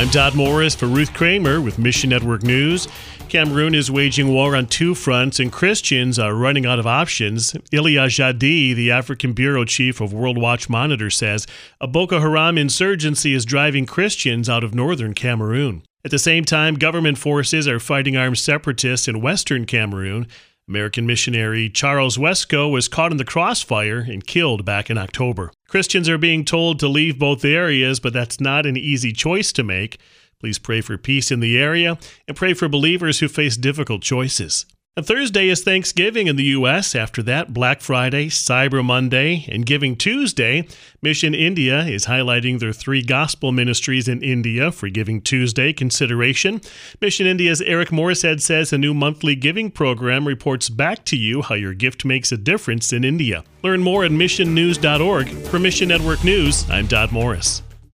I'm Todd Morris for Ruth Kramer with Mission Network News. Cameroon is waging war on two fronts, and Christians are running out of options. Ilya Jadi, the African bureau chief of World Watch Monitor, says a Boko Haram insurgency is driving Christians out of northern Cameroon. At the same time, government forces are fighting armed separatists in western Cameroon. American missionary Charles Wesco was caught in the crossfire and killed back in October. Christians are being told to leave both areas, but that's not an easy choice to make. Please pray for peace in the area and pray for believers who face difficult choices. And Thursday is Thanksgiving in the U.S. After that, Black Friday, Cyber Monday, and Giving Tuesday. Mission India is highlighting their 3 gospel ministries in India for Giving Tuesday consideration. Mission India's Eric Morrishead says a new monthly giving program reports back to you how your gift makes a difference in India. Learn more at missionnews.org. For Mission Network News, I'm Todd Morris.